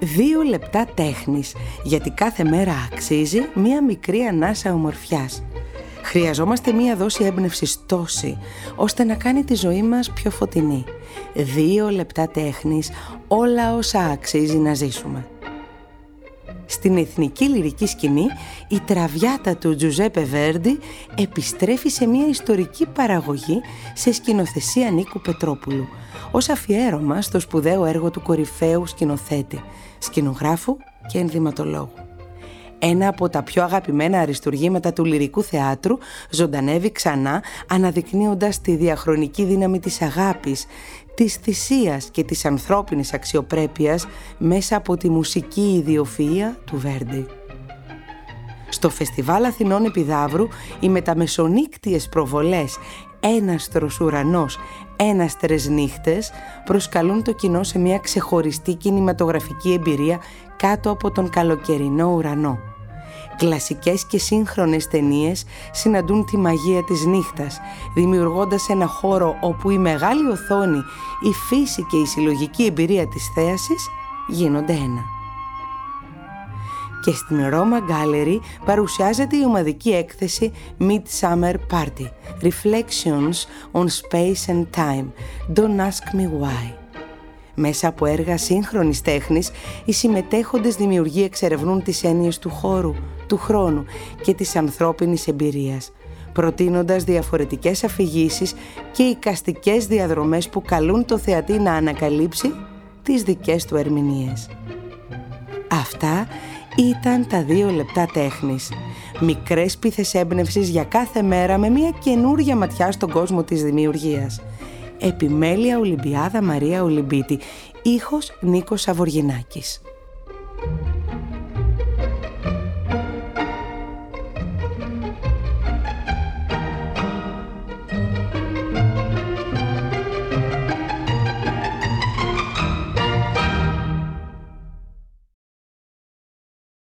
2 λεπτά τέχνης, γιατί κάθε μέρα αξίζει μία μικρή ανάσα ομορφιάς. Χρειαζόμαστε μία δόση έμπνευσης τόση, ώστε να κάνει τη ζωή μας πιο φωτεινή. 2 λεπτά τέχνης, όλα όσα αξίζει να ζήσουμε. Στην εθνική λυρική σκηνή, η Τραβιάτα του Τζουζέπε Βέρντι επιστρέφει σε μια ιστορική παραγωγή σε σκηνοθεσία Νίκου Πετρόπουλου, ως αφιέρωμα στο σπουδαίο έργο του κορυφαίου σκηνοθέτη, σκηνογράφου και ενδυματολόγου. Ένα από τα πιο αγαπημένα αριστουργήματα του λυρικού θεάτρου ζωντανεύει ξανά, αναδεικνύοντας τη διαχρονική δύναμη της αγάπης, της θυσίας και της ανθρώπινης αξιοπρέπειας μέσα από τη μουσική ιδιοφυΐα του Βέρντι. Στο Φεστιβάλ Αθηνών Επιδαύρου, οι μεταμεσονύκτιες προβολές «Έναστρος ουρανός, έναστρες νύχτες» προσκαλούν το κοινό σε μια ξεχωριστή κινηματογραφική εμπειρία κάτω από τον καλοκαιρινό ουρανό. Κλασικές και σύγχρονες ταινίες συναντούν τη μαγεία της νύχτας, δημιουργώντας ένα χώρο όπου η μεγάλη οθόνη, η φύση και η συλλογική εμπειρία της θέασης γίνονται ένα. Και στην Roma Gallery παρουσιάζεται η ομαδική έκθεση Midsummer Party, Reflections on Space and Time, Don't Ask Me Why. Μέσα από έργα σύγχρονης τέχνης, οι συμμετέχοντες δημιουργοί εξερευνούν τις έννοιες του χώρου, του χρόνου και της ανθρώπινης εμπειρίας, προτείνοντας διαφορετικές αφηγήσεις και εικαστικές διαδρομές που καλούν το θεατή να ανακαλύψει τις δικές του ερμηνείες. Αυτά ήταν τα 2 λεπτά τέχνης. Μικρές πίθες έμπνευσης για κάθε μέρα με μια καινούρια ματιά στον κόσμο της δημιουργίας. Επιμέλεια Ολυμπιάδα Μαρία Ολυμπίτη. Ήχος Νίκος Σαβοργινάκης.